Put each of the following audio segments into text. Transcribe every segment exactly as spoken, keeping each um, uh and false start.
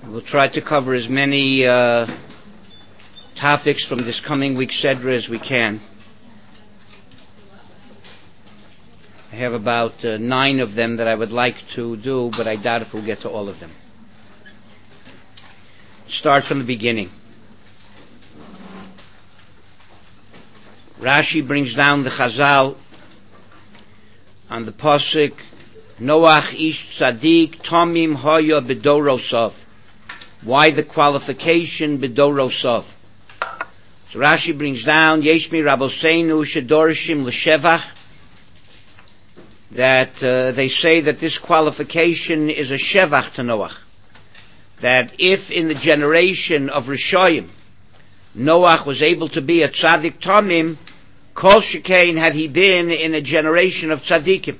We'll try to cover as many uh, topics from this coming week's Sedra as we can. I have about uh, nine of them that I would like to do, but I doubt if we'll get to all of them. Start from the beginning. Rashi brings down the Chazal on the Pasuk, Noach ish tzaddik tomim hoya b'dorosov. Why the qualification b'dorosov? So Rashi brings down, Yesh mi Rabboseinu shedorishim l'shevach, that uh, they say that this qualification is a shevach to Noach. That if in the generation of Rishoyim, Noach was able to be a tzaddik tomim, kol shekain had he been in a generation of tzaddikim.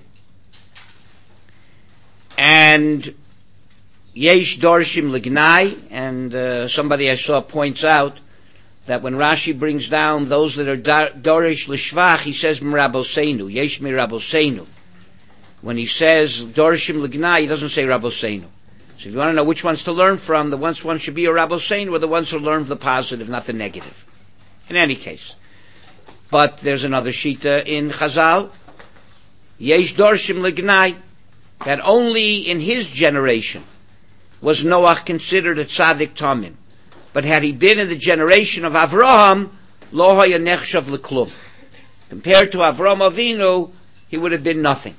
And yesh dorshim lignai, and uh, somebody I saw points out that when Rashi brings down those that are dorish l'shvach, he says m'rabosenu, yesh m'rabosenu. When he says dorshim lignai, he doesn't say rabosenu. So if you want to know which ones to learn from, the ones one should be a rabosenu are the ones who learn the positive, not the negative. In any case. But there's another shita in Chazal, yesh dorshim lignai, that only in his generation was Noach considered a tzaddik tamim. But had he been in the generation of Avraham, lo haya nechshav leklum. Compared to Avraham Avinu, he would have been nothing.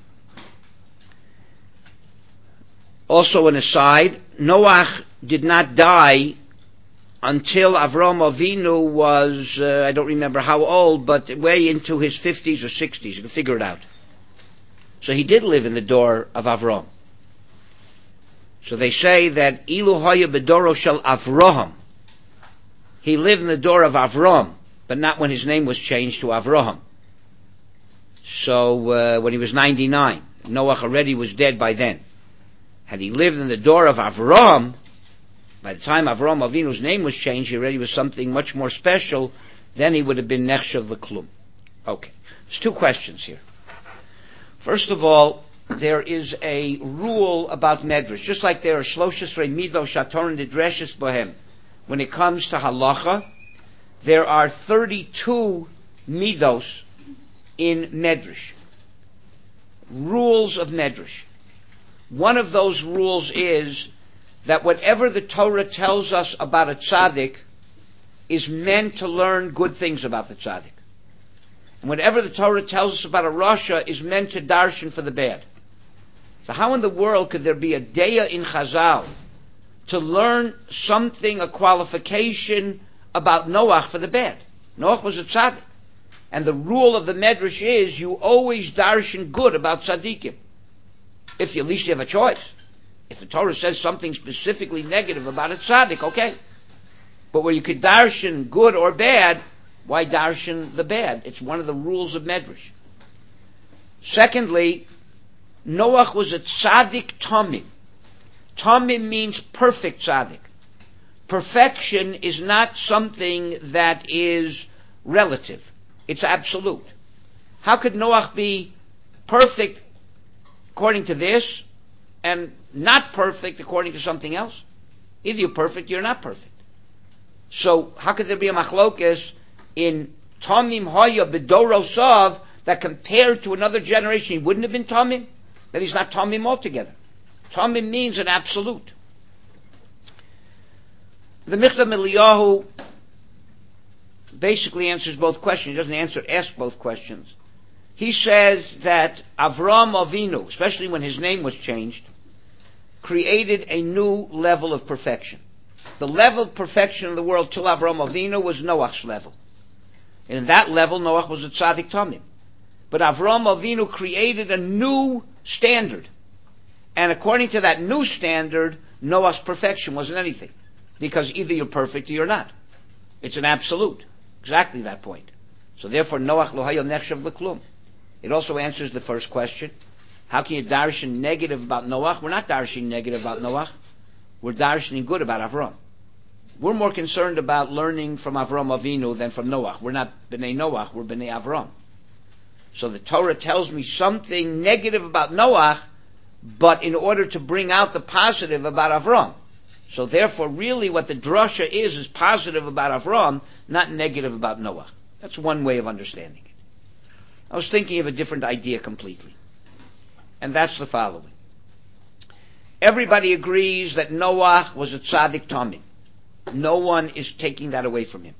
Also an aside, Noach did not die until Avraham Avinu was, uh, I don't remember how old, but way into his fifties or sixties. You can figure it out. So he did live in the door of Avraham. So they say that Ilu Haya Bedoro Shel Avraham. He lived in the door of Avraham, but not when his name was changed to Avraham. So uh, when he was ninety-nine, Noach already was dead by then. Had he lived in the door of Avraham, by the time Avraham Avinu's name was changed, he already was something much more special. Then he would have been Nechshav L'Klum. Okay, there's two questions here. First of all, there is a rule about medrash, just like there are shloshes midos shatorin nidreshes bohem. When it comes to halacha, there are thirty-two midos in medrash. Rules of medrash. One of those rules is that whatever the Torah tells us about a tzaddik is meant to learn good things about the tzaddik. And whatever the Torah tells us about a rasha is meant to darshan for the bad. So how in the world could there be a deya in Chazal to learn something, a qualification about Noach for the bad? Noach was a tzaddik. And the rule of the medrash is you always darshan good about tzaddikim. If you, at least you have a choice. If the Torah says something specifically negative about a tzaddik, okay. But where you could darshan good or bad, why darshan the bad? It's one of the rules of medrash. Secondly, Noach was a tzaddik tamim. Tamim means perfect tzaddik. Perfection is not something that is relative. It's absolute. How could Noach be perfect according to this and not perfect according to something else? Either you're perfect or you're not perfect. So how could there be a machlokes in Tamim Hoya B'dorosav that compared to another generation he wouldn't have been Tamim? That he's not Tamim altogether. Tamim means an absolute. The Michtav Eliyahu basically answers both questions. He doesn't answer, ask both questions. He says that Avraham Avinu, especially when his name was changed, created a new level of perfection. The level of perfection in the world till Avraham Avinu was Noach's level. And in that level, Noach was a tzaddik tamim. But Avraham Avinu created a new standard. And according to that new standard, Noach's perfection wasn't anything. Because either you're perfect or you're not. It's an absolute. Exactly that point. So therefore, Noach lo haya nechshav l'klum. It also answers the first question. How can you darshan negative about Noach? We're not darshaning negative about Noach. We're darshaning good about Avraham. We're more concerned about learning from Avraham Avinu than from Noach. We're not B'nai Noach, we're B'nai Avraham. So the Torah tells me something negative about Noach, but in order to bring out the positive about Avraham. So therefore, really what the drasha is, is positive about Avram, not negative about Noah. That's one way of understanding it. I was thinking of a different idea completely. And that's the following. Everybody agrees that Noah was a tzaddik tamim. No one is taking that away from him.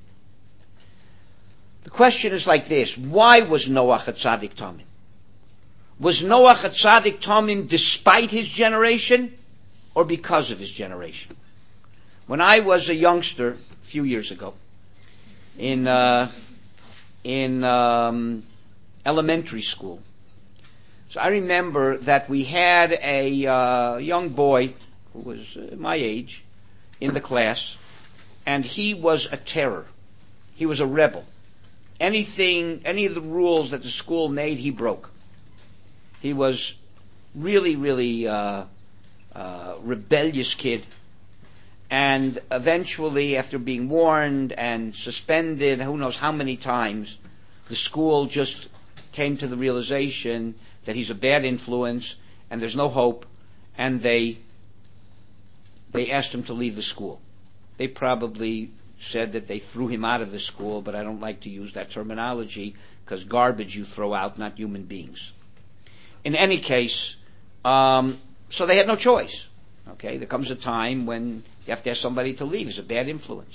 The question is like this. Why was Noah a tzaddik tamim? Was Noah a tzaddik tamim despite his generation or because of his generation? When I was a youngster, a few years ago, in uh, in um, elementary school, so I remember that we had a uh, young boy who was uh, my age in the class, and he was a terror. He was a rebel. Anything, any of the rules that the school made, he broke. He was really, really uh, uh, rebellious kid. And eventually, after being warned and suspended, who knows how many times, the school just came to the realization that he's a bad influence and there's no hope, and they they asked him to leave the school. They probably said that they threw him out of the school, but I don't like to use that terminology because garbage you throw out, not human beings. In any case, um, so they had no choice. Okay, there comes a time when you have to ask somebody to leave. It's a bad influence.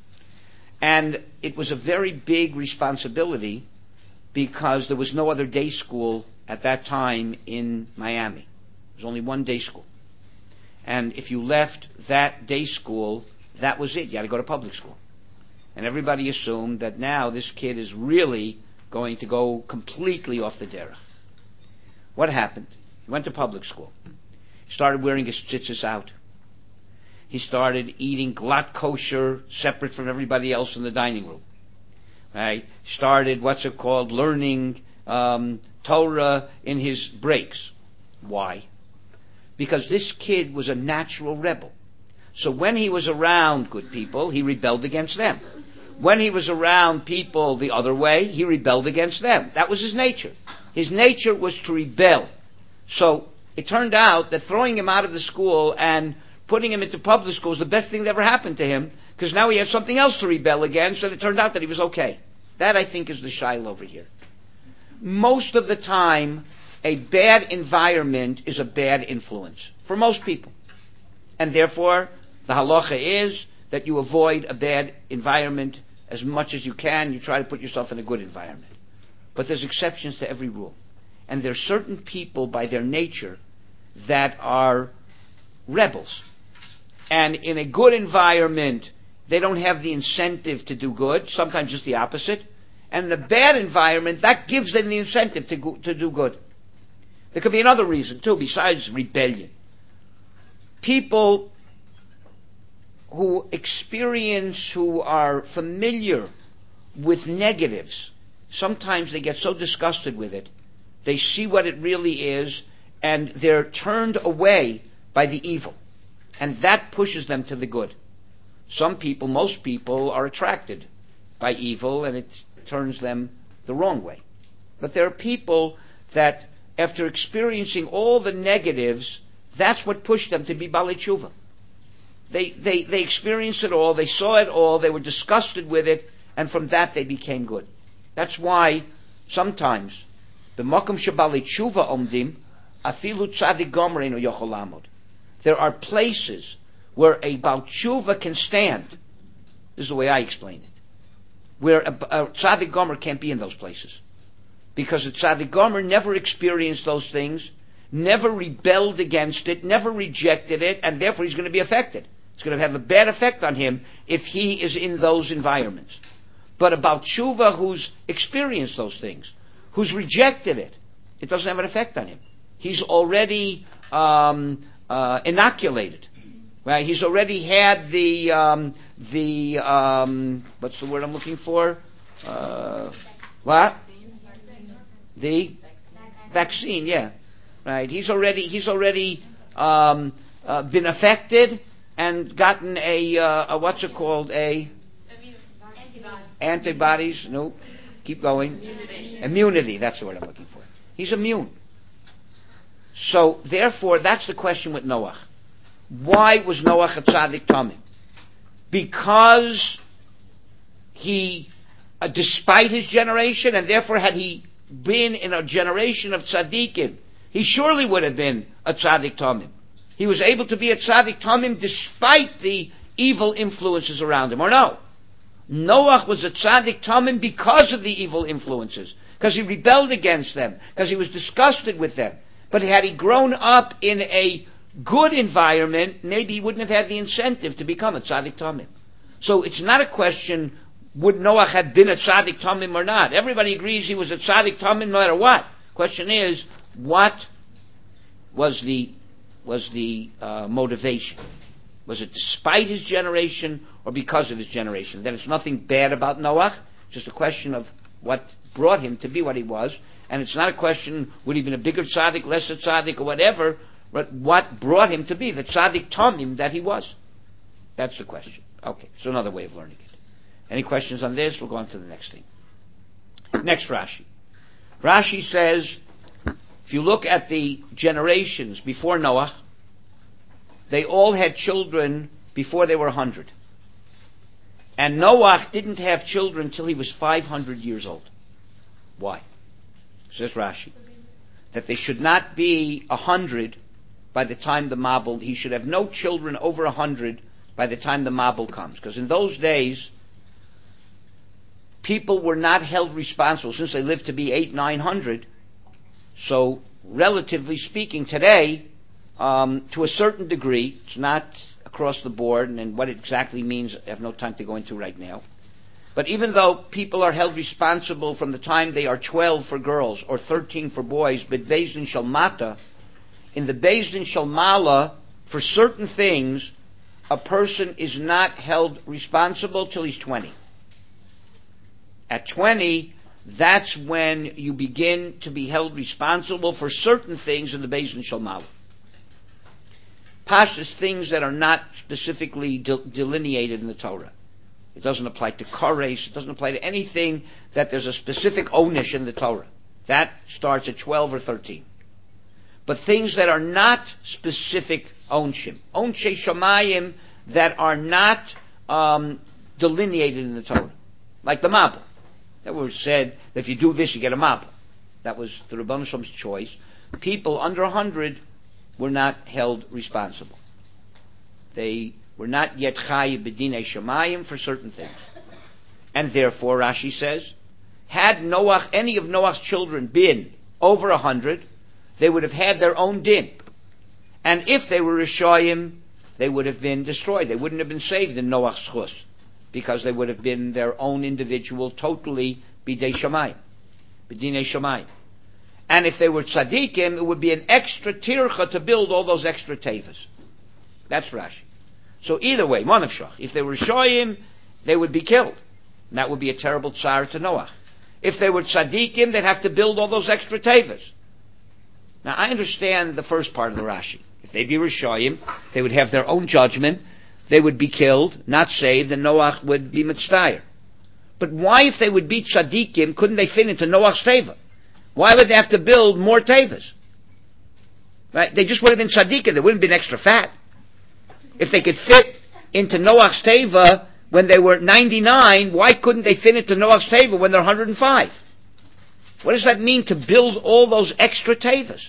And it was a very big responsibility because there was no other day school at that time in Miami. There was only one day school. And if you left that day school, that was it. You had to go to public school. And everybody assumed that now this kid is really going to go completely off the derech. What happened? He went to public school. He started wearing his tzitzis out. He started eating glatt kosher separate from everybody else in the dining room. Right? Started, what's it called, learning um, Torah in his breaks. Why? Because this kid was a natural rebel. So when he was around good people, he rebelled against them. When he was around people the other way, he rebelled against them. That was his nature. His nature was to rebel. So it turned out that throwing him out of the school and putting him into public school was the best thing that ever happened to him, because now he had something else to rebel against, and it turned out that he was okay. That, I think, is the shaila over here. Most of the time, a bad environment is a bad influence for most people. And therefore, the halacha is that you avoid a bad environment as much as you can. You try to put yourself in a good environment. But there's exceptions to every rule. And there are certain people by their nature that are rebels. And in a good environment, they don't have the incentive to do good, sometimes just the opposite. And in a bad environment, that gives them the incentive to go, to do good. There could be another reason, too, besides rebellion. People who experience, who are familiar with negatives, sometimes they get so disgusted with it, they see what it really is, and they're turned away by the evil. And that pushes them to the good. Some people, most people, are attracted by evil, and it turns them the wrong way. But there are people that, after experiencing all the negatives, that's what pushed them to be Balei Tshuva. They, they, they experienced it all, they saw it all, they were disgusted with it, and from that they became good. That's why sometimes the Makom Shebalei Tshuva Omdim, Afilu Tzadik Gomer Eino Yochol Lamod. There are places where a Baal Tshuva can stand. This is the way I explain it. Where a, a Tzadik Gomer can't be in those places. Because a Tzadik Gomer never experienced those things, never rebelled against it, never rejected it, and therefore he's going to be affected. It's going to have a bad effect on him if he is in those environments. But a Baal Tshuva who's experienced those things, who's rejected it, it doesn't have an effect on him. He's already um, uh, inoculated. Right? He's already had the um, the um, what's the word I'm looking for? Uh, what? The vaccine. Yeah. Right. He's already he's already um, uh, been affected and gotten a, uh, a what's it called a antibodies. Antibodies. No. Keep going. Immunity. Immunity. That's the word I'm looking for. He's immune. So therefore, that's the question with Noah. why was Noach a tzaddik tamim? Because he, uh, despite his generation, and therefore had he been in a generation of tzaddikim, he surely would have been a tzaddik tamim. He was able to be a tzaddik tamim despite the evil influences around him, or no? Noach was a tzaddik tamim because of the evil influences, because he rebelled against them, because he was disgusted with them. But had he grown up in a good environment, maybe he wouldn't have had the incentive to become a tzaddik tamim. So it's not a question, would Noach have been a tzaddik tamim or not? Everybody agrees he was a tzaddik tamim no matter what. Question is, what was the was the uh, motivation? Was it despite his generation or because of his generation? Then it's nothing bad about Noach, just a question of what brought him to be what he was. And it's not a question, would he have been a bigger tzaddik, lesser tzaddik, or whatever, but what brought him to be the tzaddik tamim that he was. That's the question. Okay, so another way of learning it. Any questions on this? We'll go on to the next thing. Next Rashi. Rashi says, if you look at the generations before Noach, they all had children before they were one hundred. And Noach didn't have children till he was five hundred years old. Why? Says Rashi, that they should not be one hundred by the time the Mabul, he should have no children over one hundred by the time the Mabul comes. Because in those days, people were not held responsible, since they lived to be eight, nine hundred. So, relatively speaking, today, um, to a certain degree, it's not across the board, and, and what it exactly means, I have no time to go into right now. But even though people are held responsible from the time they are twelve for girls or thirteen for boys, but Beis Din Shalmata, in the Beis Din Shalmala, for certain things, a person is not held responsible till he's twenty. At twenty, that's when you begin to be held responsible for certain things in the Beis Din Shalmala. Pashas, things that are not specifically de- delineated in the Torah. It doesn't apply to Kores, it doesn't apply to anything that there's a specific onish in the Torah. That starts at twelve or thirteen. But things that are not specific onshim, onshe shamayim, that are not um, delineated in the Torah, like the Mabul. That was said that if you do this, you get a Mabul. That was the Rebbeinu Shalom's choice. People under one hundred were not held responsible. They were not yet chayiv b'dinei shamayim for certain things. And therefore, Rashi says, had Noach, any of Noach's children been over a hundred, they would have had their own din. And if they were Rishayim, they would have been destroyed. They wouldn't have been saved in Noach's chus, because they would have been their own individual, totally b'dei shamayim, b'dinei shamayim. And if they were tzaddikim, it would be an extra tircha to build all those extra tevas. That's Rashi. So either way, Monav Shach, if they were Shoyim, they would be killed. And that would be a terrible tsar to Noach. If they were tzaddikim, they'd have to build all those extra tevas. Now I understand the first part of the Rashi. If they'd be Rishoyim, they would have their own judgment, they would be killed, not saved, and Noach would be mitzvayir. But why, if they would be tzaddikim, couldn't they fit into Noach's teva? Why would they have to build more tevas? Right? They just would have been tzaddikim, they wouldn't have been extra fat. If they could fit into Noach's teva when they were ninety-nine, why couldn't they fit into Noach's teva when they're one hundred five? What does that mean to build all those extra tevas?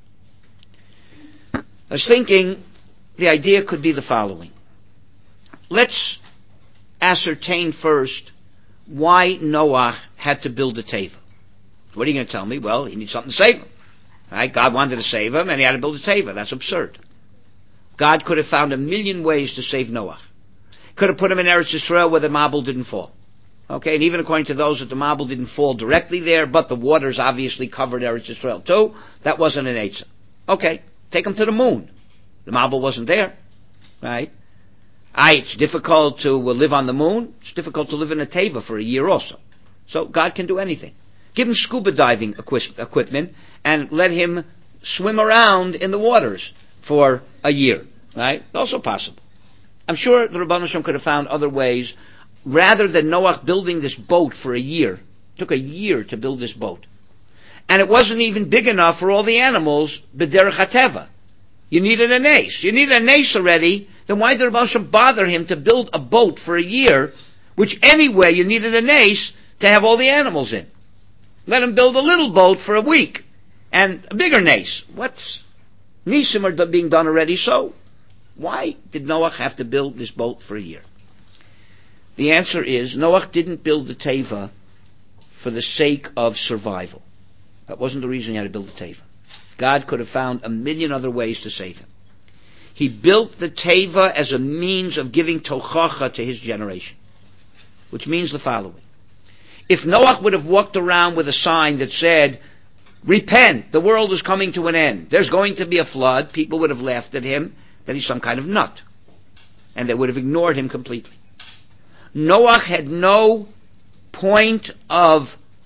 I was thinking the idea could be the following. Let's ascertain first why Noach had to build a teva. What are you going to tell me? Well, he needs something to save him. Right? God wanted to save him, and he had to build a teva. That's absurd. God could have found a million ways to save Noach. Could have put him in Eretz Yisrael where the Mabul didn't fall. Okay, and even according to those that the Mabul didn't fall directly there, but the waters obviously covered Eretz Yisrael too, that wasn't an Eitzah. Okay, take him to the moon. The Mabul wasn't there. Right? Aye, it's difficult to live on the moon. It's difficult to live in a teva for a year also. So God can do anything. Give him scuba diving equi- equipment and let him swim around in the waters for a year. Right? Also possible. I'm sure the Rebbeinu Shalom could have found other ways. Rather than Noach building this boat for a year, it took a year to build this boat. And it wasn't even big enough for all the animals, b'derech hateva. You needed a nace. You needed a nace already. Then why did Rebbe Shem bother him to build a boat for a year, which anyway you needed a nace to have all the animals in? Let him build a little boat for a week and a bigger nace. What's Nisim are being done already, so why did Noach have to build this boat for a year? The answer is Noach didn't build the Teva for the sake of survival. That wasn't the reason he had to build the Teva. God could have found a million other ways to save him. He built the Teva as a means of giving tochacha to his generation, which means the following. If Noach would have walked around with a sign that said, repent, the world is coming to an end, there's going to be a flood, people would have laughed at him that he's some kind of nut, and they would have ignored him completely. Noach had no point of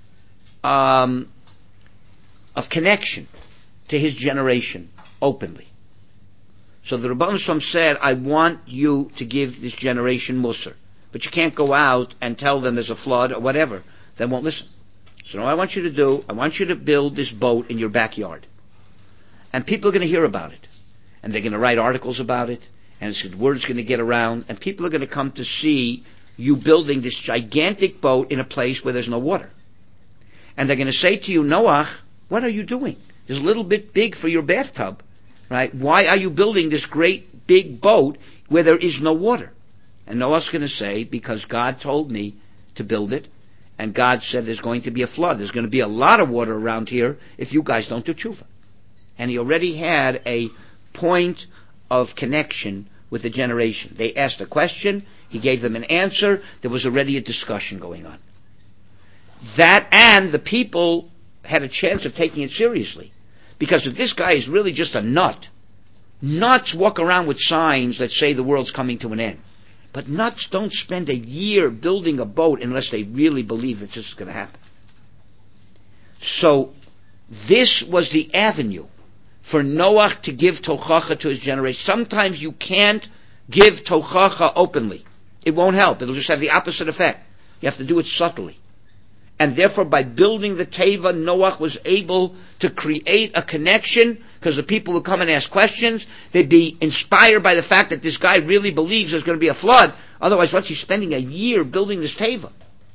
um, of connection to his generation openly. So the Rebbeinu Shalom said, I want you to give this generation Musar, but you can't go out and tell them there's a flood or whatever. They won't listen. So what I want you to do, I want you to build this boat in your backyard. And people are going to hear about it. And they're going to write articles about it. And it's, word's going to get around. And people are going to come to see you building this gigantic boat in a place where there's no water. And they're going to say to you, Noach, what are you doing? It's a little bit big for your bathtub. Right? Why are you building this great big boat where there is no water? And Noach's going to say, because God told me to build it. And God said there's going to be a flood. There's going to be a lot of water around here if you guys don't do tshuva. And he already had a point of connection with the generation. They asked a question. He gave them an answer. There was already a discussion going on. That, and the people had a chance of taking it seriously. Because if this guy is really just a nut, nuts walk around with signs that say the world's coming to an end. But nuts don't spend a year building a boat unless they really believe that this is going to happen. So this was the avenue for Noach to give tochacha to his generation. Sometimes you can't give tochacha openly. It won't help. It'll just have the opposite effect. You have to do it subtly. And therefore, by building the Teva, Noach was able to create a connection, because the people would come and ask questions. They'd be inspired by the fact that this guy really believes there's going to be a flood. Otherwise, what's he spending a year building this Teva?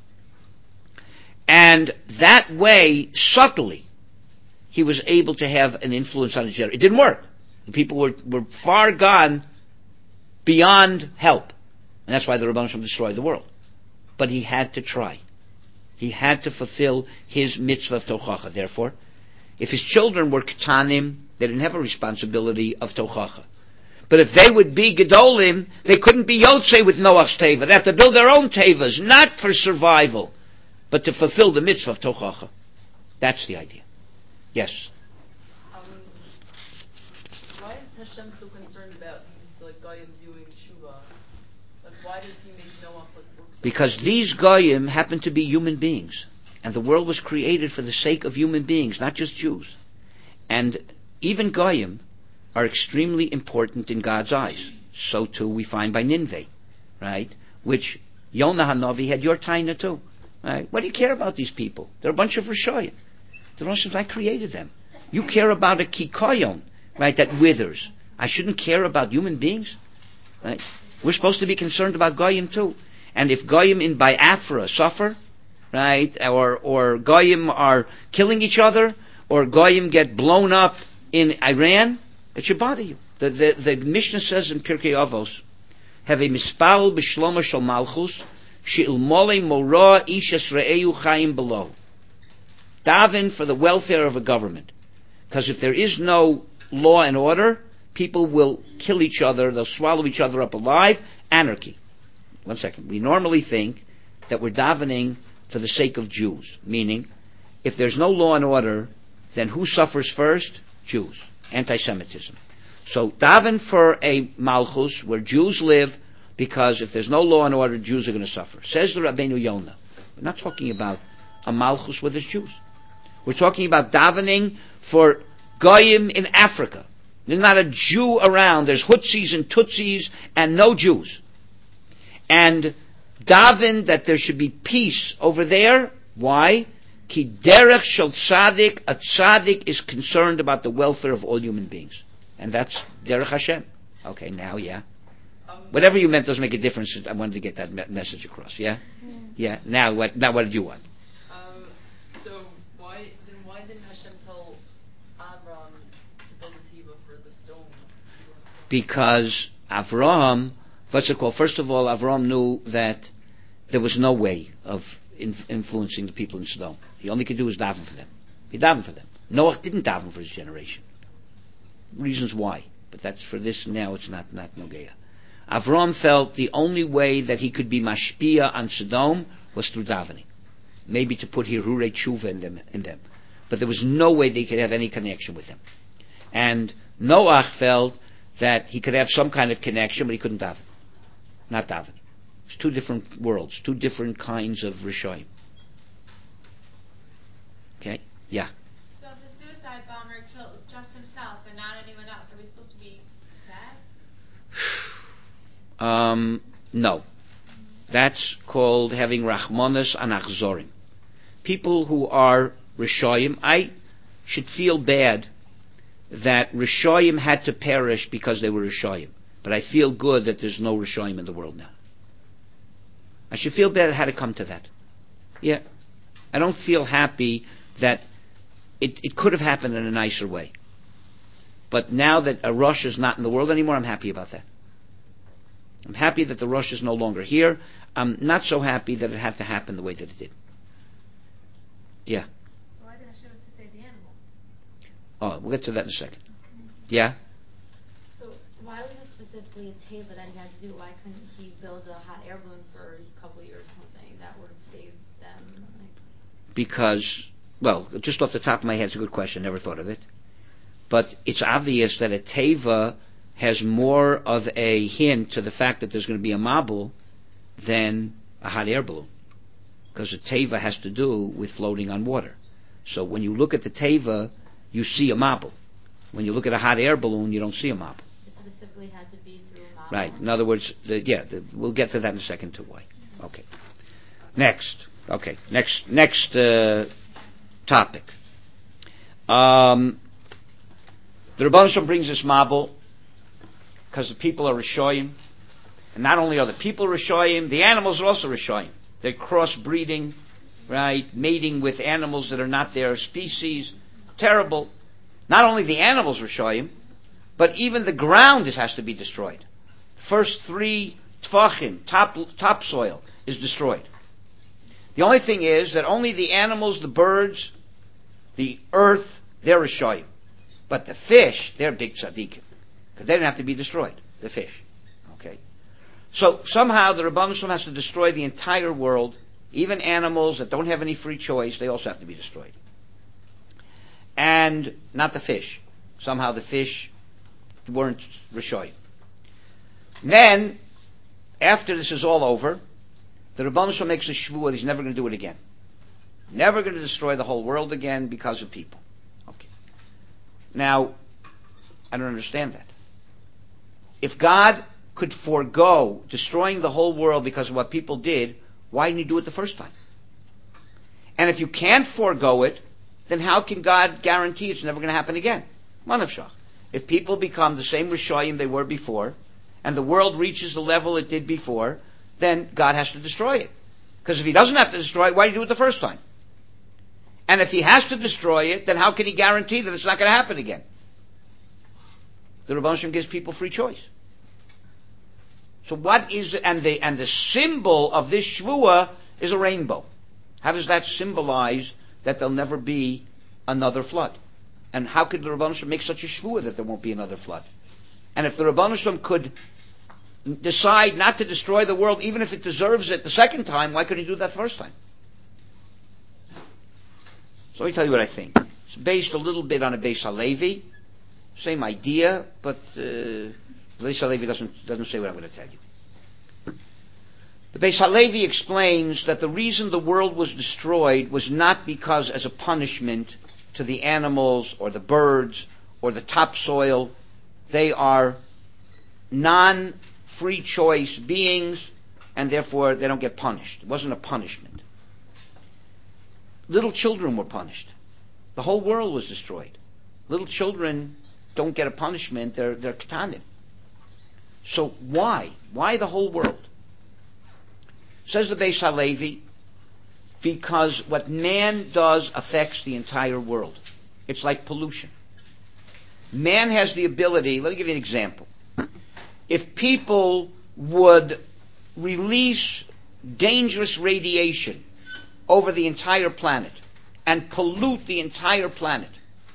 And that way, subtly, he was able to have an influence on his generation. It didn't work. The people were, were far gone beyond help. And that's why the Rebbeinu Shalom destroyed the world. But he had to try. He had to fulfill his mitzvah of tochacha. Therefore, if his children were ketanim, they didn't have a responsibility of tochacha. But if they would be gedolim, they couldn't be yotzei with Noach's teva. They have to build their own tevas, not for survival, but to fulfill the mitzvah of tochacha. That's the idea. Yes? Um, why is Hashem so concerned about these like goyim doing tshuva? Like, why does he make Noach like work so Because hard? these goyim happen to be human beings. And the world was created for the sake of human beings, not just Jews. And even goyim are extremely important in God's eyes. So too we find by Nineveh, right? Which Yonah Hanavi had your taina too. Right? What do you care about these people? They're a bunch of Rishoyim. The Rosh I created them. You care about a kikoyon, right, that withers. I shouldn't care about human beings, right? We're supposed to be concerned about goyim too. And if goyim in Biafra suffer, right, or or goyim are killing each other, or goyim get blown up in Iran, it should bother you. The the, the Mishnah says in Pirkei Avos, have a mispal b'shlomo shel malchus she'ilmolei mora ish esre'eu chayim below. Daven for the welfare of a government. Because if there is no law and order, people will kill each other, they'll swallow each other up alive. Anarchy. One second. We normally think that we're davening for the sake of Jews. Meaning, if there's no law and order, then who suffers first? Jews. Anti-Semitism. So daven for a malchus where Jews live, because if there's no law and order, Jews are going to suffer. Says the Rabbeinu Yonah. We're not talking about a malchus where there's Jews. We're talking about davening for goyim in Africa. There's not a Jew around. There's Hutsis and Tutsis and no Jews. And daven that there should be peace over there. Why? Ki derech shel tzaddik, a tzaddik is concerned about the welfare of all human beings. And that's Derech Hashem. Okay, now, yeah. Um, Whatever you meant doesn't make a difference. I wanted to get that me- message across. Yeah? Mm. Yeah. Now what, now what did you want? Um, so why then why didn't Hashem tell Avram to build a tiva for the stone? Because Avraham, what's it called? First of all, Avraham knew that there was no way of in, influencing the people in Sodom. He only could do was daven for them. He davened for them. Noah didn't daven for his generation. Reasons why, but that's for this now. It's not not Nogeya. Avraham felt the only way that he could be mashpia on Sodom was through davening, maybe to put hirurei tshuva in them, in them, but there was no way they could have any connection with them. And Noah felt that he could have some kind of connection, but he couldn't daven, not daven. It's two different worlds, two different kinds of rishoyim. Okay, yeah. So if the suicide bomber kills just himself and not anyone else, are we supposed to be sad? Um, no. That's called having rachmanas and achzorim. People who are rishoyim, I should feel bad that rishoyim had to perish because they were rishoyim. But I feel good that there's no rishoyim in the world now. I should feel bad it had to come to that. Yeah. I don't feel happy that it, it could have happened in a nicer way. But now that a Rosh is not in the world anymore, I'm happy about that. I'm happy that the Rosh is no longer here. I'm not so happy that it had to happen the way that it did. Yeah. So why did Hashem have to save the animal? Oh, we'll get to that in a second. Yeah? So why was it specifically a table that he had to do? Why couldn't he build a hot air balloon for a couple of years or something that would have saved them? Like, Because, well, just off the top of my head, it's a good question. Never thought of it. But it's obvious that a teva has more of a hint to the fact that there's going to be a mabul than a hot air balloon. Because a teva has to do with floating on water. So when you look at the teva, you see a mabul. When you look at a hot air balloon, you don't see a mabul. it specifically had to be through a mabul. Right. In other words, the, yeah, the, we'll get to that in a second too. Why? Okay. Next. Okay. Next. Next uh, topic. Um, the Rebbeinu Shalom brings this mabul because the people are rishoyim, and not only are the people rishoyim, the animals are also rishoyim. They're crossbreeding, right, mating with animals that are not their species. Terrible. Not only the animals rishoyim, but even the ground is, has to be destroyed. First three tfachim, top topsoil, is destroyed. The only thing is that only the animals, the birds, the earth, they're rishoyim. But the fish, they're big tzaddikim. Because they don't have to be destroyed, the fish. Okay? So somehow the Rebbeinu Shalom has to destroy the entire world, even animals that don't have any free choice, they also have to be destroyed. And not the fish. Somehow the fish weren't rishoyim. Then, after this is all over, the Rebbeinu Shalom makes a shvuah that he's never going to do it again. Never going to destroy the whole world again because of people. Okay. Now, I don't understand that. If God could forego destroying the whole world because of what people did, why didn't he do it the first time? And if you can't forego it, then how can God guarantee it's never going to happen again? Manavshach. If people become the same Rishoyim they were before, and the world reaches the level it did before, then God has to destroy it. Because if he doesn't have to destroy it, why did he do it the first time? And if he has to destroy it, then how can he guarantee that it's not going to happen again? The Rebbeinu Shalom gives people free choice. So what is, and the, and the symbol of this shvuah is a rainbow. How does that symbolize that there'll never be another flood? And how could the Rebbeinu Shalom make such a shvuah that there won't be another flood? And if the Rebbeinu Shalom could decide not to destroy the world, even if it deserves it the second time, why couldn't he do that the first time? So let me tell you what I think. It's based a little bit on a Beis HaLevi. Same idea, but uh, Beis HaLevi doesn't, doesn't say what I'm going to tell you. The Beis HaLevi explains that the reason the world was destroyed was not because as a punishment to the animals or the birds or the topsoil. They are non-free choice beings, and therefore they don't get punished. It wasn't a punishment. Little children were punished. The whole world was destroyed. Little children don't get a punishment, they're, they're ketanim. So why? Why the whole world? Says the Beis Halevi, because what man does affects the entire world. It's like pollution. Man has the ability, let me give you an example. If people would release dangerous radiation over the entire planet and pollute the entire planet,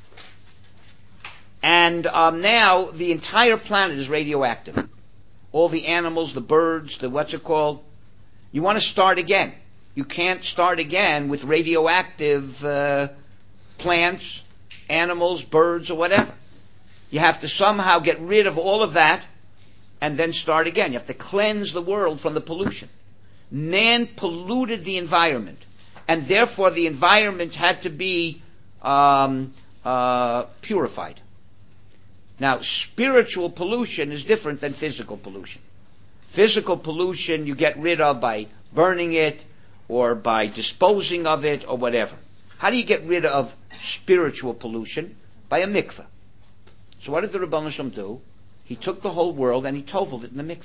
and um, now the entire planet is radioactive. All the animals, the birds, the what's it called? You want to start again. You can't start again with radioactive uh, plants, animals, birds, or whatever. You have to somehow get rid of all of that and then start again. You have to cleanse the world from the pollution. Man polluted the environment, and therefore the environment had to be um, uh, purified. Now, spiritual pollution is different than physical pollution. Physical pollution you get rid of by burning it or by disposing of it or whatever. How do you get rid of spiritual pollution? By a mikveh. So what did the Rebbeinu Shalom do? He took the whole world and he toveled it in the mikveh.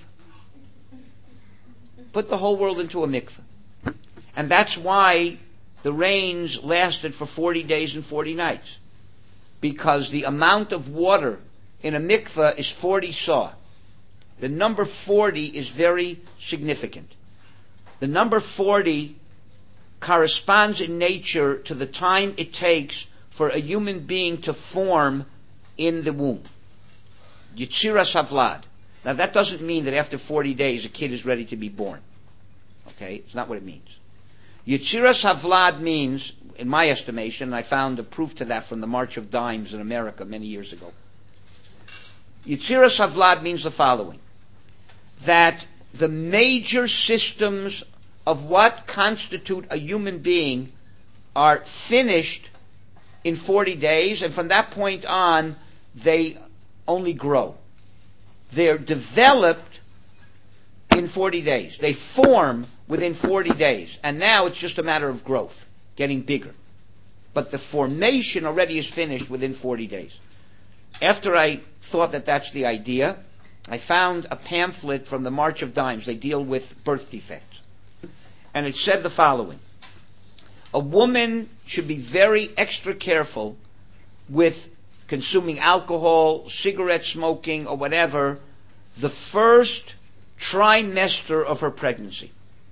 Put the whole world into a mikveh. And that's why the rains lasted for forty days and forty nights. Because the amount of water in a mikveh is forty saw. The number forty is very significant. The number forty corresponds in nature to the time it takes for a human being to form in the womb. Yetziras Havlad. Now that doesn't mean that after forty days a kid is ready to be born. Okay? It's not what it means. Yetziras Havlad means, in my estimation, and I found a proof to that from the March of Dimes in America many years ago. Yetziras Havlad means the following. That the major systems of what constitute a human being are finished in forty days, and from that point on, they only grow. They're developed in forty days. They form within forty days. And now it's just a matter of growth, getting bigger. But the formation already is finished within forty days. After I thought that that's the idea, I found a pamphlet from the March of Dimes. They deal with birth defects. And it said the following. A woman should be very extra careful with consuming alcohol, cigarette smoking, or whatever, the first trimester of her pregnancy.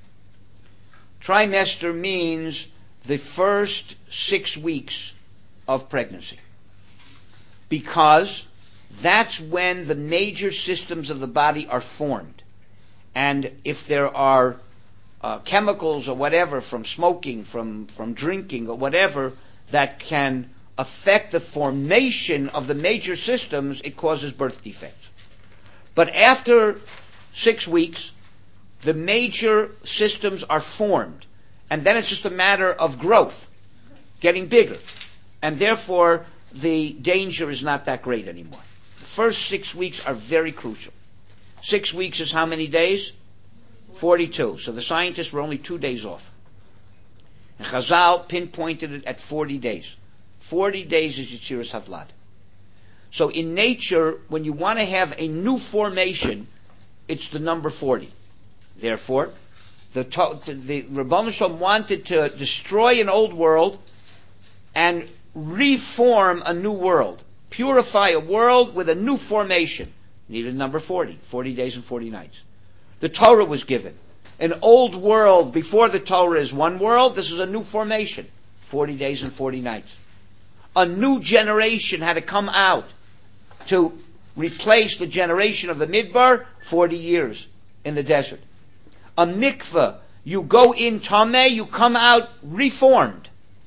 Trimester means the first six weeks of pregnancy. Because that's when the major systems of the body are formed. And if there are uh, chemicals or whatever from smoking, from, from drinking or whatever that can affect the formation of the major systems, it causes birth defects. But after six weeks, the major systems are formed. And then it's just a matter of growth, getting bigger. And therefore, the danger is not that great anymore. The first six weeks are very crucial. Six weeks is how many days? forty-two. So the scientists were only two days off. And Chazal pinpointed it at forty days. forty days is Yetziras Havlad. So in nature, when you want to have a new formation, it's the number forty. Therefore, the, the Rebbeinu Shalom wanted to destroy an old world and reform a new world. Purify a world with a new formation. Needed number forty. forty days and forty nights. The Torah was given. An old world before the Torah is one world. This is a new formation. forty days and forty nights. A new generation had to come out to replace the generation of the Midbar, forty years in the desert. A mikveh, you go in Tameh, you come out reformed.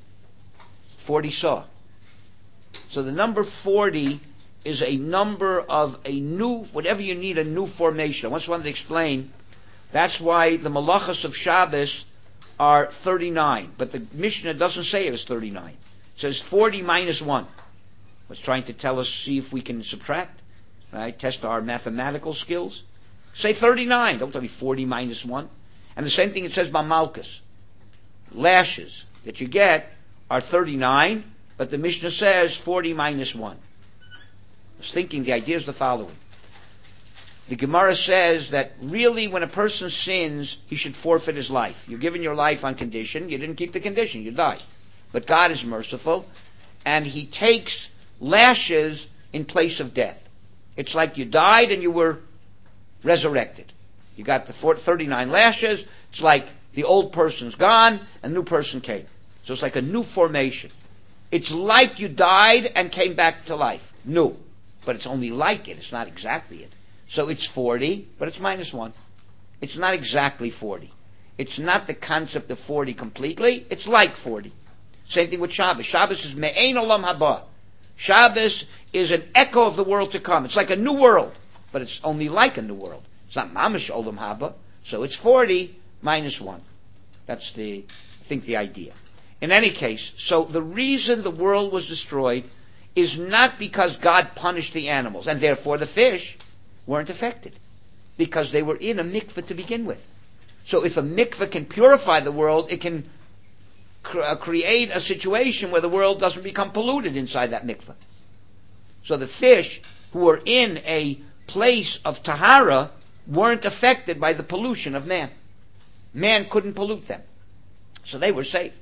forty saw. So the number forty is a number of a new, whatever you need, a new formation. I once wanted to explain, that's why the Malachas of Shabbos are thirty-nine, but the Mishnah doesn't say it is thirty-nine. It says forty minus one. It's trying to tell us, see if we can subtract, right? Test our mathematical skills. Say thirty-nine. Don't tell me forty minus one. And the same thing it says by Malchus. Lashes that you get are thirty-nine, but the Mishnah says forty minus one. I was thinking, the idea is the following. The Gemara says that really when a person sins, he should forfeit his life. You're given your life on condition. You didn't keep the condition. You die. But God is merciful, and He takes lashes in place of death. It's like you died and you were resurrected. You got the thirty-nine lashes. It's like the old person's gone, a new person came. So it's like a new formation. It's like you died and came back to life. New. But it's only like it. It's not exactly it. So it's forty, but it's minus one. It's not exactly forty. It's not the concept of forty completely. It's like forty. Same thing with Shabbos. Shabbos is me'ein olam haba. Shabbos is an echo of the world to come. It's like a new world, but it's only like a new world. It's not mamash olam haba. So it's forty minus one. That's the, I think, the idea. In any case, so the reason the world was destroyed is not because God punished the animals, and therefore the fish weren't affected, because they were in a mikveh to begin with. So if a mikveh can purify the world, it can cr- uh, create a situation where the world doesn't become polluted inside that mikveh. So the fish who were in a place of tahara weren't affected by the pollution of man. Man couldn't pollute them. So they were saved.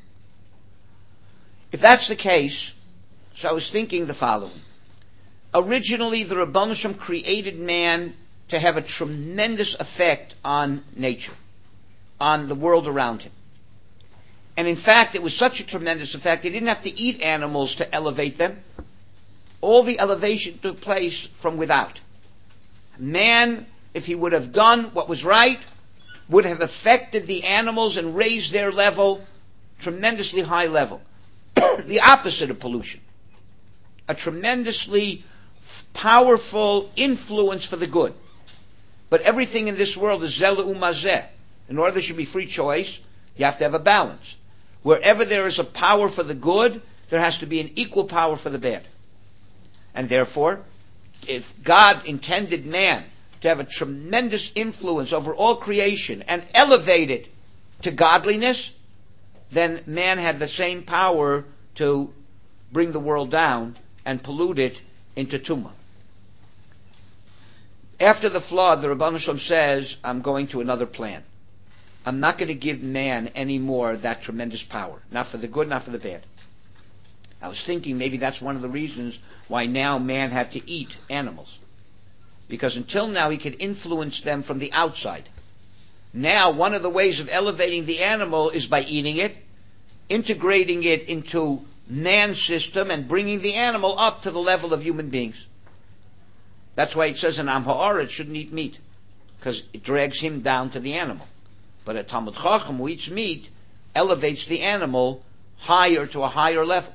If that's the case, so I was thinking the following. Originally, the Rebbeinu Shem created man to have a tremendous effect on nature, on the world around him. And in fact, it was such a tremendous effect, he didn't have to eat animals to elevate them. All the elevation took place from without. Man, if he would have done what was right, would have affected the animals and raised their level tremendously high level. The opposite of pollution. A tremendously powerful influence for the good. But everything in this world is zeh u'mazeh. In order there should be free choice, you have to have a balance. Wherever there is a power for the good, there has to be an equal power for the bad. And therefore, if God intended man to have a tremendous influence over all creation and elevate it to godliness, then man had the same power to bring the world down and pollute it into tumah. After the flood, the Rebbeinu Shalom says, I'm going to another plan. I'm not going to give man any more that tremendous power. Not for the good, not for the bad. I was thinking maybe that's one of the reasons why now man had to eat animals. Because until now he could influence them from the outside. Now one of the ways of elevating the animal is by eating it, integrating it into man's system, and bringing the animal up to the level of human beings. That's why it says in Am Ha'aretz shouldn't eat meat, because it drags him down to the animal. But a Talmud Chacham who eats meat elevates the animal higher to a higher level.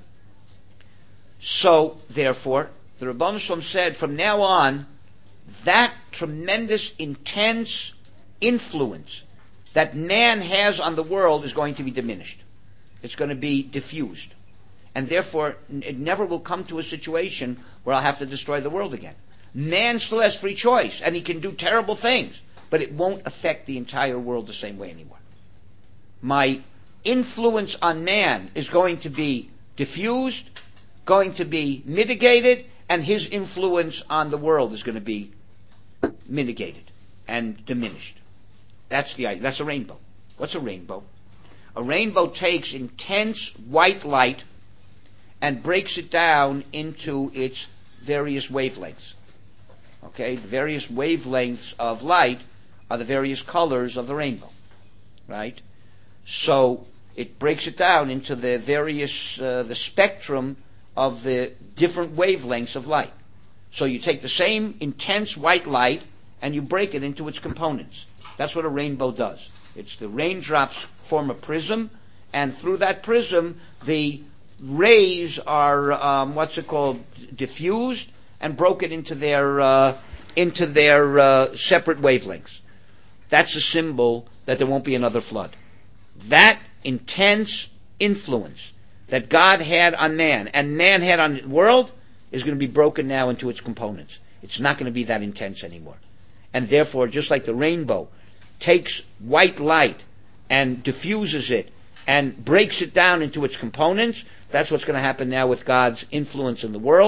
So, therefore, the Rebbeinu Shalom said, from now on, that tremendous, intense influence that man has on the world is going to be diminished. It's going to be diffused. And therefore, it never will come to a situation where I'll have to destroy the world again. Man still has free choice, and he can do terrible things, but it won't affect the entire world the same way anymore. My influence on man is going to be diffused, going to be mitigated, and his influence on the world is going to be mitigated and diminished. That's the idea. That's a rainbow. What's a rainbow? A rainbow takes intense white light and breaks it down into its various wavelengths. Okay, the various wavelengths of light are the various colors of the rainbow, right? So it breaks it down into the various, uh, the spectrum of the different wavelengths of light. So you take the same intense white light and you break it into its components. That's what a rainbow does. It's the raindrops form a prism, and through that prism, the rays are, um, what's it called, diffused and broken into their, uh, into their uh, separate wavelengths. That's a symbol that there won't be another flood. That intense influence that God had on man and man had on the world is going to be broken now into its components. It's not going to be that intense anymore. And therefore, just like the rainbow takes white light and diffuses it and breaks it down into its components, that's what's going to happen now with God's influence in the world.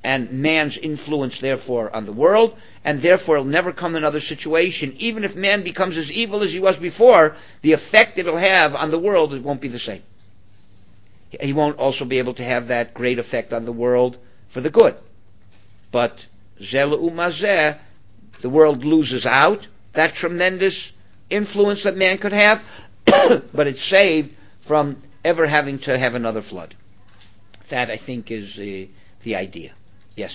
and man's influence, therefore, on the world, and therefore it'll never come another situation. Even if man becomes as evil as he was before, the effect it'll have on the world, it won't be the same. He won't also be able to have that great effect on the world for the good. But Zeh Umazeh, the world loses out that tremendous influence that man could have, but it's saved from ever having to have another flood. That, I think, is the, the idea. Yes?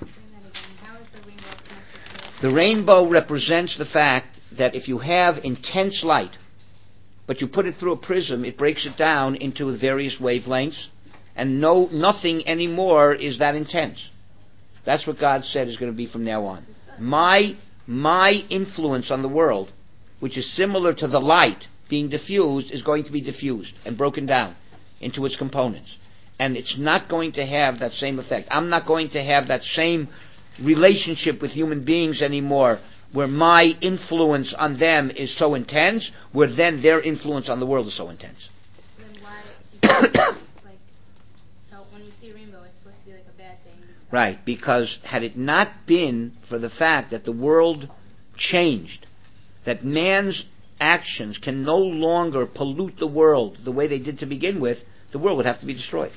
The rainbow represents the fact that if you have intense light, but you put it through a prism, it breaks it down into various wavelengths, and no nothing anymore is that intense. That's what God said is going to be from now on. My my influence on the world, which is similar to the light being diffused, is going to be diffused and broken down into its components. And it's not going to have that same effect. I'm not going to have that same relationship with human beings anymore, where my influence on them is so intense, where then their influence on the world is so intense. Then why, because, like, so when you see a rainbow, it's supposed to be like a bad thing. Right, because had it not been for the fact that the world changed, that man's actions can no longer pollute the world the way they did to begin with, the world would have to be destroyed.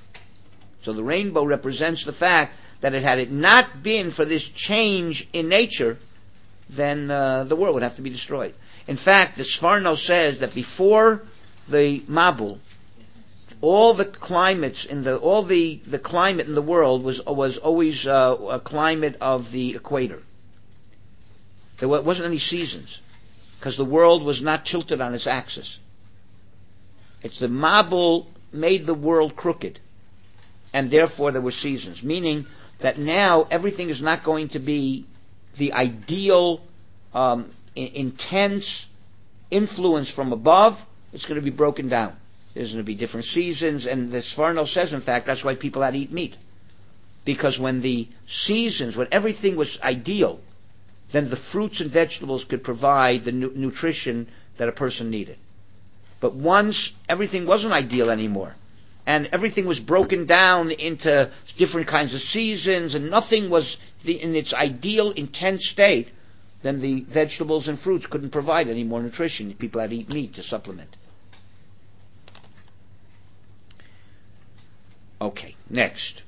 So the rainbow represents the fact that it had it not been for this change in nature, then uh, the world would have to be destroyed. In fact, the Sforno says that before the Mabul, all the climates in the all the, the climate in the world was was always uh, a climate of the equator. There wasn't any seasons because the world was not tilted on its axis. It's the Mabul made the world crooked, and therefore there were seasons. Meaning that now everything is not going to be the ideal, um, I- intense influence from above. It's going to be broken down. There's going to be different seasons, and the Sforno says, in fact, that's why people had to eat meat. Because when the seasons, when everything was ideal, then the fruits and vegetables could provide the nu- nutrition that a person needed. But once everything wasn't ideal anymore, and everything was broken down into different kinds of seasons, and nothing was the, in its ideal, intense state, then the vegetables and fruits couldn't provide any more nutrition. People had to eat meat to supplement. Okay, next.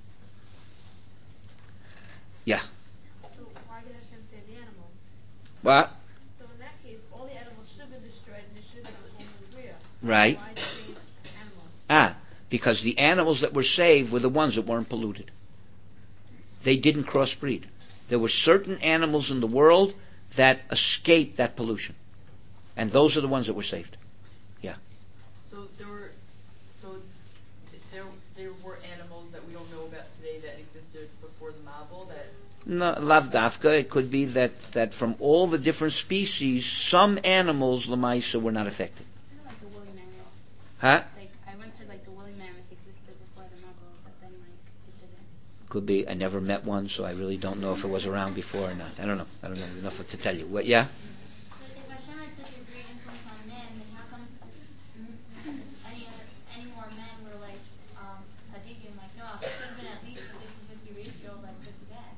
Yeah. So why did Hashem save the animals? What? So in that case, all the animals should have been destroyed, and it should have been only Bria. Right. Why save animals? Ah, because the animals that were saved were the ones that weren't polluted. They didn't crossbreed. There were certain animals in the world that escaped that pollution. And those are the ones that were saved. Yeah. So there were, so th- there there were animals that we don't know about today that existed before the Mabul that. No, lav dafka. It could be that, that from all the different species, some animals, lemaisa, were not affected. Isn't it like the woolly mammoth? Huh? Like I went through like the woolly mammoth existed before the Mabul, but then like it didn't. Could be. I never met one, so I really don't know if it was around before or not. I don't know. I don't know enough to tell you. What? Yeah. But if Hashem had such a great influence on men, then how come any other, any more men were like um, tzaddikim like Noah? It should have been at least a fifty-fifty ratio of like good to bad.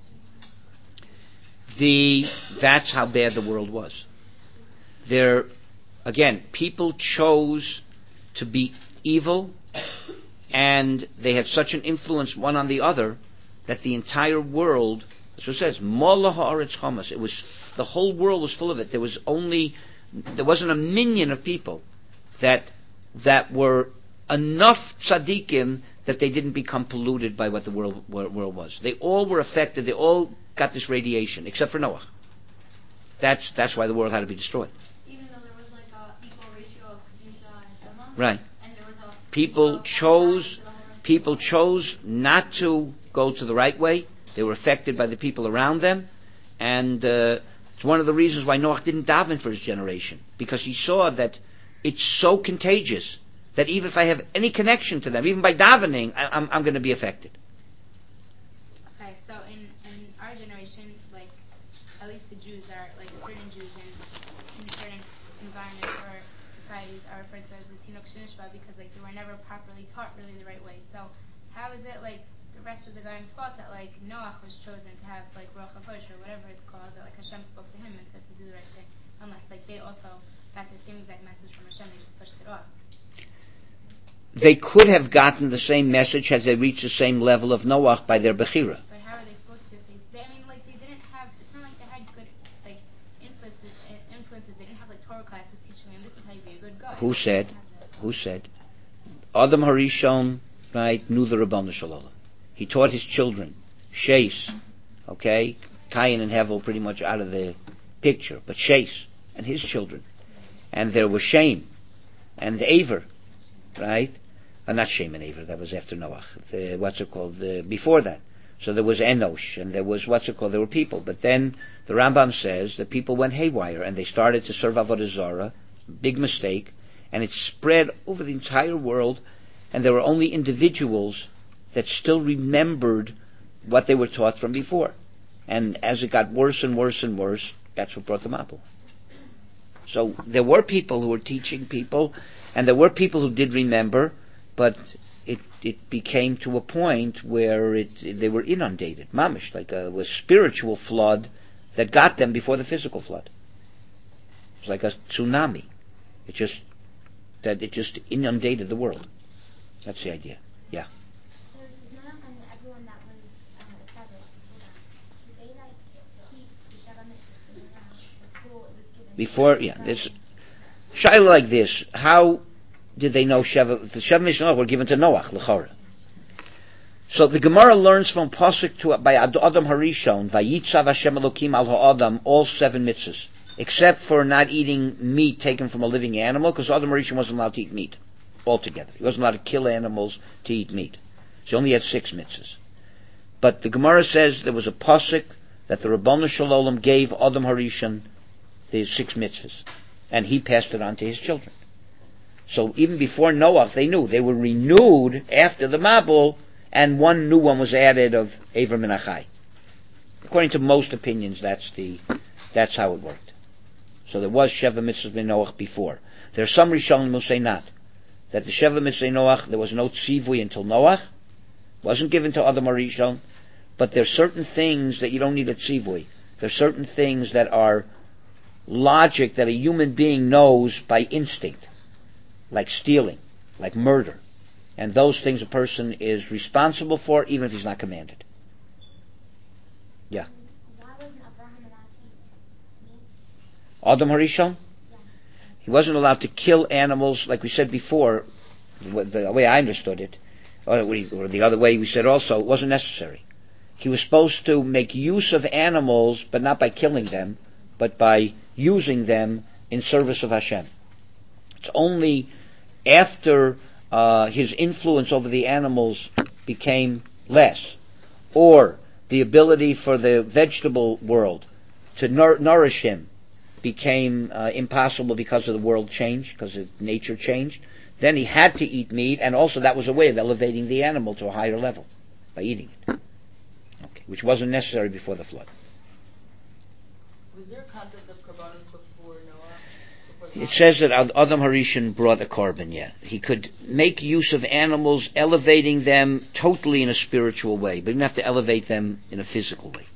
The that's how bad the world was. There, again, people chose to be evil, and they had such an influence one on the other that the entire world, that's what it says, Mola haaretz chamas. It was the whole world was full of it. There was only there wasn't a minion of people that that were enough tzaddikim that they didn't become polluted by what the world world was. They all were affected. They all got this radiation, except for Noah. That's that's why the world had to be destroyed. Even though there was like a equal ratio of Kedusha and Shema. Right. And there was a People chose people chose not to go to the right way. They were affected by the people around them, and uh, it's one of the reasons why Noah didn't daven for his generation, because he saw that it's so contagious that even if I have any connection to them, even by davening, I, I'm, I'm going to be affected. Okay, so in, in our generation, like, at least the Jews are, like, certain Jews in, in certain environments or societies are referred to as the Tinok Shinishba because, like, they were never properly taught really the right way. So how is it, like, the rest of the Goyim's thought that like Noach was chosen to have like Ruach HaKodesh or whatever it's called, that like Hashem spoke to him and said to do the right thing, unless like they also got the same exact message from Hashem, they just pushed it off. They could have gotten the same message had they reached the same level of Noach by their Bechira. But how are they supposed to? If they, they, I mean, like they didn't have. It's not like they had good like influences. Influences. They didn't have like Torah classes teaching them this is how you be a good guy. Who said? Who said? Adam Harishon, right, knew the Rabbanu Shalom. He taught his children. Shais, okay? Cain and Hevel pretty much out of the picture. But Shais and his children. And there was Shem and Aver, right? Uh, not Shem and Aver, that was after Noach. The, what's it called? The, before that. So there was Enosh, and there was, what's it called? There were people. But then the Rambam says that people went haywire, and they started to serve Avodah Zarah. Big mistake. And it spread over the entire world, and there were only individuals that still remembered what they were taught from before. And as it got worse and worse and worse, that's what brought the Mabul. So there were people who were teaching people, and there were people who did remember, but it it became to a point where it they were inundated, mamish, like a, a spiritual flood that got them before the physical flood. It was like a tsunami. It just that it just inundated the world. That's the idea. Yeah. So Noach and everyone that was um, established before that, did they like keep the Sheva Mitzvahs before it was given? Before, yeah, this shaila like this. How did they know Sheva? The Sheva Mitzvahs were given to Noach, l'chara. So the Gemara learns from pasuk to by Adam Harishon, Vayitzav Hashem Elokim al ha'adam, all seven mitzvahs, except for not eating meat taken from a living animal, because Adam Harishon wasn't allowed to eat meat altogether. He wasn't allowed to kill animals to eat meat. So he only had six mitzvahs. But the Gemara says there was a pasuk that the Rabbanu Shalom gave Adam Harishon the six mitzvahs, and he passed it on to his children. So even before Noach, they knew. They were renewed after the Mabul, and one new one was added of Aver Menachai. According to most opinions, that's the that's how it worked. So there was Sheva Mitzvah Noach before. There are some Rishonim who say not. That the Sheva Mitzvah Noach, there was no tzivui until Noach. Wasn't given to Adam Harishon. But there are certain things that you don't need a tzivui. There are certain things that are logic that a human being knows by instinct. Like stealing, like murder. And those things a person is responsible for, even if he's not commanded. Yeah. Why wasn't Abraham allowed to eat meat? Adam Harishon? Yeah. He wasn't allowed to kill animals, like we said before, the way I understood it, or the other way we said also, it wasn't necessary. He was supposed to make use of animals, but not by killing them, but by using them in service of Hashem. It's only after uh, his influence over the animals became less, or the ability for the vegetable world to nour- nourish him became uh, impossible because of the world change, because of nature changed, then he had to eat meat, and also that was a way of elevating the animal to a higher level by eating it, okay, which wasn't necessary before the flood. Was there a concept of korbanos before Noah? Before It says that Adam Harishon brought a korban, yeah. He could make use of animals, elevating them totally in a spiritual way, but he didn't have to elevate them in a physical way.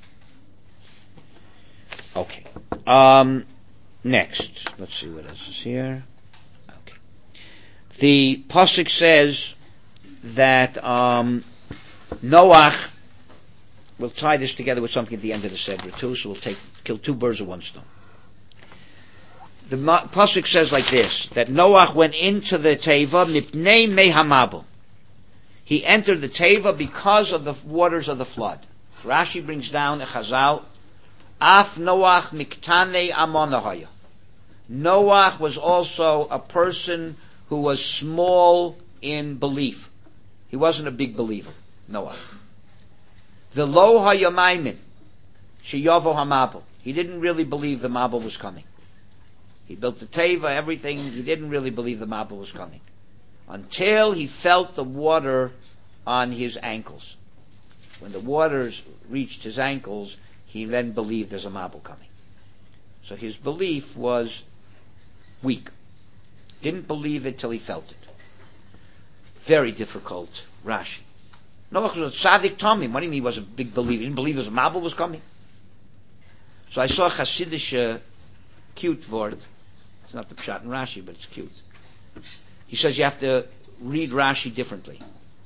Okay. Um, next. Let's see what else is here. Okay. The pasuk says that um, Noach, we'll tie this together with something at the end of the Seder too, so we'll take kill two birds with one stone. The pasuk says like this, that Noach went into the teva mipnei mehamabel. He entered the teva because of the waters of the flood. Rashi brings down a chazal, af Noach miktane amonahaya. Noach was also a person who was small in belief. He wasn't a big believer, Noach. The lo hayamaymin sheyavo hamabel. He didn't really believe the Mabul was coming. He built the teva, everything. He didn't really believe the Mabul was coming until he felt the water on his ankles. When the waters reached his ankles, he then believed there's a Mabul coming. So his belief was weak. Didn't believe it till he felt it. Very difficult, Rashi. Noach was a tzaddik tamim. What do you mean he was a big believer? He didn't believe his Mabul was coming. So I saw a Hasidic uh, cute word. It's not the Pshat in Rashi, but it's cute. He says you have to read Rashi differently.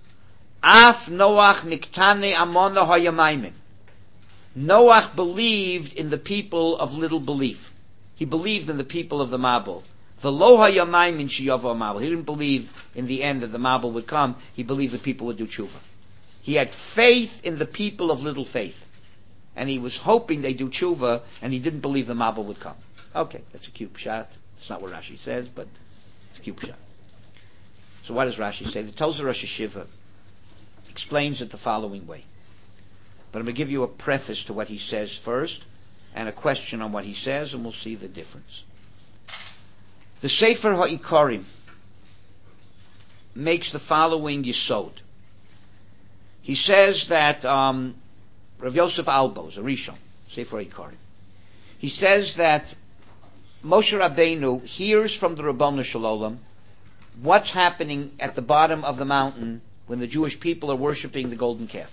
Af Noach miktane amona hayamayim. Noach believed in the people of little belief. He believed in the people of the Mabul. V'lo hayamayim sheyavo Mabul. He didn't believe in the end that the Mabul would come. He believed the people would do tshuva. He had faith in the people of little faith. And he was hoping they'd do tshuva, and he didn't believe the Mabul would come. Okay, that's a cute pshat. It's not what Rashi says, but it's a cute pshat. So what does Rashi say? It tells the Rosh Hashiva, explains it the following way. But I'm going to give you a preface to what he says first, and a question on what he says, and we'll see the difference. The Sefer HaIkarim makes the following yisod. He says that um, Rav Yosef Albo, a Rishon, Sefer HaIkarim, he says that Moshe Rabbeinu hears from the Rabbanu Shalom what's happening at the bottom of the mountain when the Jewish people are worshiping the golden calf.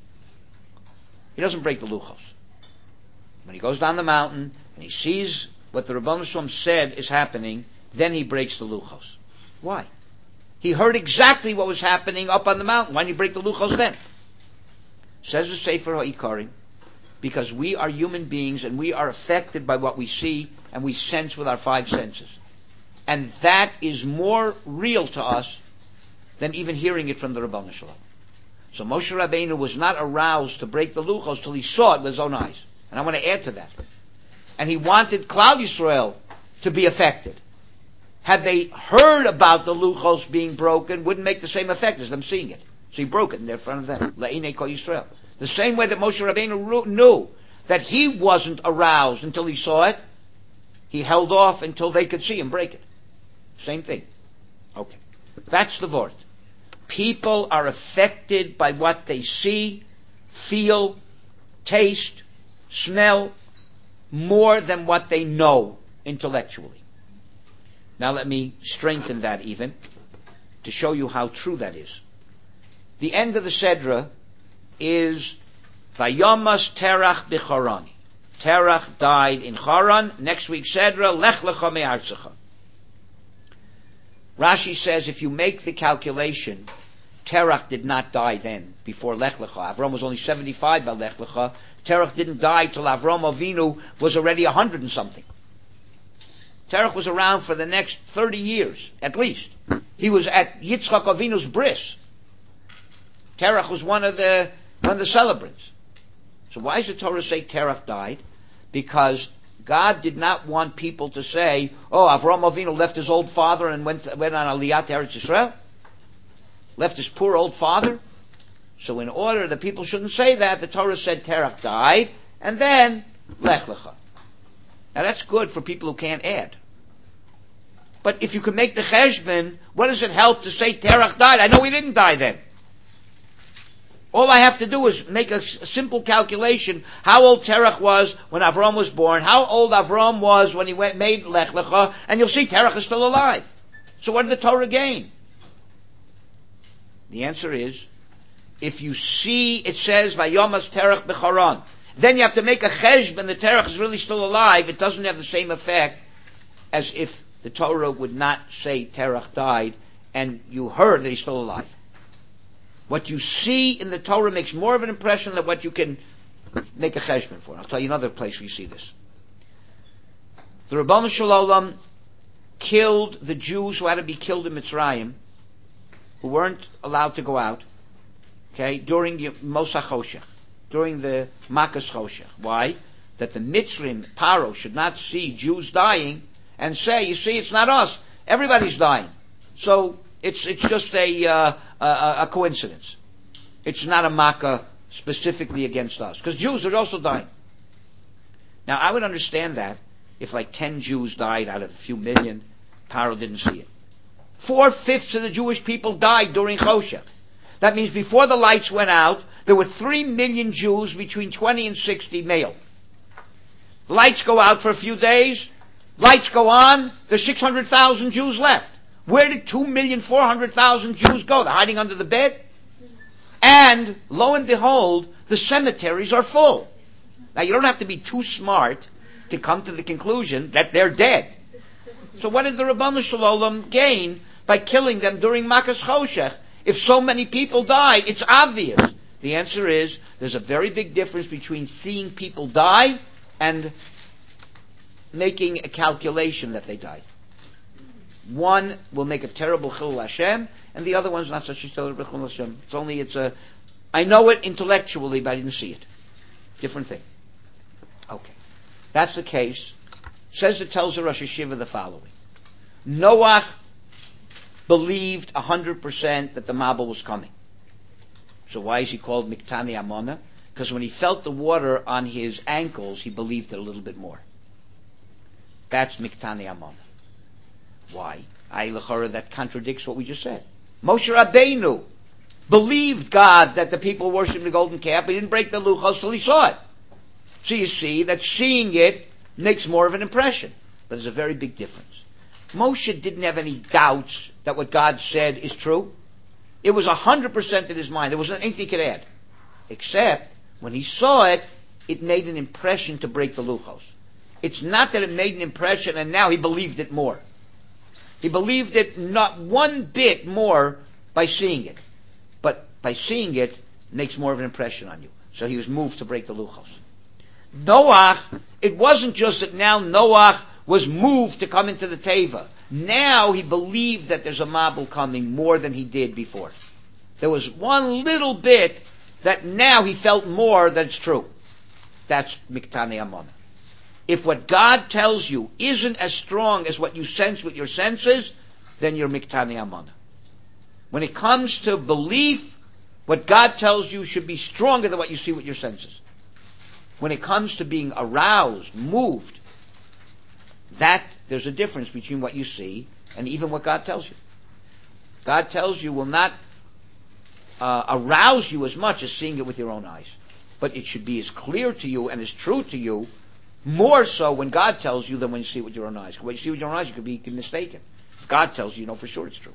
He doesn't break the luchos. When he goes down the mountain and he sees what the Rabbanu Shalom said is happening, then he breaks the luchos. Why? He heard exactly what was happening up on the mountain. Why didn't he break the luchos then? Says the Sefer HaIkarim, because we are human beings and we are affected by what we see and we sense with our five senses. And that is more real to us than even hearing it from the Rabbanu Shalom. So Moshe Rabbeinu was not aroused to break the luchos till he saw it with his own eyes. And I want to add to that. And he wanted Klal Yisrael to be affected. Had they heard about the luchos being broken, wouldn't make the same effect as them seeing it. So he broke it in front of them. La'inei kol Yisrael. The same way that Moshe Rabbeinu knew that he wasn't aroused until he saw it, he held off until they could see him break it. Same thing. Okay. That's the word. People are affected by what they see, feel, taste, smell, more than what they know intellectually. Now let me strengthen that even to show you how true that is. The end of the Sedra is Vayomas Terach b'Charan. Terach died in Charan. Next week's Sedra, Lech lecha me'artzecha. Rashi says if you make the calculation, Terach did not die then, before Lech lecha. Avram was only seventy-five by Lech lecha. Terach didn't die till Avram Avinu was already a hundred and something. Terach was around for the next thirty years, at least. He was at Yitzchak Avinu's bris. Terach was one of the one of the celebrants. So why does the Torah say Terach died? Because God did not want people to say, "Oh, Avraham Avinu left his old father and went went on Aliyah to Eretz Yisrael, left his poor old father." So in order that people shouldn't say that, the Torah said Terach died, and then Lech Lecha. Now that's good for people who can't add. But if you can make the cheshbon, what does it help to say Terach died? I know he didn't die then. All I have to do is make a, a simple calculation, how old Terach was when Avram was born, how old Avram was when he went made Lech Lecha, and you'll see Terach is still alive. So what did the Torah gain? The answer is, if you see it says Vayomas Terach b'Charan, then you have to make a cheshbon, the Terach is really still alive. It doesn't have the same effect as if the Torah would not say Terach died and you heard that he's still alive. What you see in the Torah makes more of an impression than what you can make a cheshbon for. I'll tell you another place where you see this. The Rabbanu Shalom killed the Jews who had to be killed in Mitzrayim, who weren't allowed to go out, okay, during the Mosach Choshech, during the Makas Choshech. Why? That the Mitzrim, Paro, should not see Jews dying and say, you see, it's not us. Everybody's dying. So it's it's just a, uh, a, a coincidence. It's not a Makkah specifically against us. Because Jews are also dying. Now, I would understand that if like ten Jews died out of a few million, Paro didn't see it. Four-fifths of the Jewish people died during Choshech. That means before the lights went out, there were three million Jews between twenty and sixty male. Lights go out for a few days. Lights go on. There's six hundred thousand Jews left. Where did two million four hundred thousand Jews go? They're hiding under the bed? And, lo and behold, the cemeteries are full. Now, you don't have to be too smart to come to the conclusion that they're dead. So what did the Rabbanu Shalom gain by killing them during Makas Choshech? If so many people die, it's obvious. The answer is, there's a very big difference between seeing people die and making a calculation that they died. One will make a terrible Chilul Hashem, and the other one's not such a terrible Chilul Hashem. It's only, it's a, I know it intellectually, but I didn't see it. Different thing. Okay. That's the case. Says the tells the Rosh Hashiva the following. Noach believed one hundred percent that the Mabul was coming. So why is he called Miktani Amona? Because when he felt the water on his ankles, he believed it a little bit more. That's Miktani Amona. Why? I L'chora, that contradicts what we just said. Moshe Rabbeinu believed God that the people worshipped the golden calf, but he didn't break the luchos till he saw it. So you see that seeing it makes more of an impression. But there's a very big difference. Moshe didn't have any doubts that what God said is true. It was one hundred percent in his mind. There wasn't anything he could add. Except, when he saw it, it made an impression to break the luchos. It's not that it made an impression and now he believed it more. He believed it not one bit more by seeing it. But by seeing it, it makes more of an impression on you. So he was moved to break the luchos. Noach, it wasn't just that now Noach was moved to come into the Teva. Now he believed that there's a Mabul coming more than he did before. There was one little bit that now he felt more that it's true. That's Miktani Amona. If what God tells you isn't as strong as what you sense with your senses, then you're Miktani Amona. When it comes to belief, what God tells you should be stronger than what you see with your senses. When it comes to being aroused, moved, that there's a difference between what you see and even what God tells you. God tells you will not uh, arouse you as much as seeing it with your own eyes. But it should be as clear to you and as true to you, more so when God tells you than when you see it with your own eyes. When you see it with your own eyes, you could be mistaken. If God tells you, you know for sure it's true.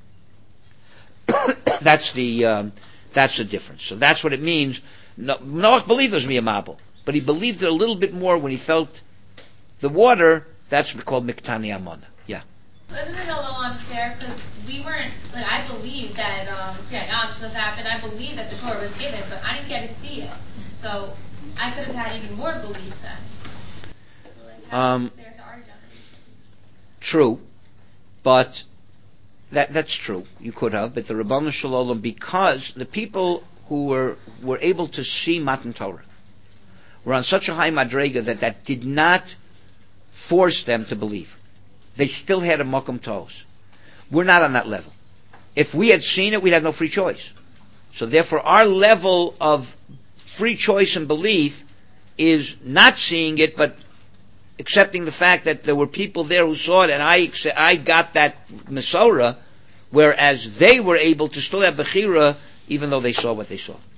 that's the um, that's the difference. So that's what it means. No, Noach believed there was going to be a Mabul, but he believed it a little bit more when he felt the water. That's called Miktani Amona. Yeah. Isn't it a little unfair because we weren't like I believe that um yeah not this happened. I believe that the Torah was given, but I didn't get to see it, so I could have had even more belief then. So like, how um, is it fair to our generation? True, but that that's true. You could have, but the Rabbanu Shalom, because the people who were were able to see Matan Torah were on such a high madrega that that did not force them to believe. They still had a makom tos. We're not on that level. If we had seen it, we'd have no free choice. So therefore, our level of free choice and belief is not seeing it, but accepting the fact that there were people there who saw it, and I I got that Mesorah, whereas they were able to still have Bechira, even though they saw what they saw.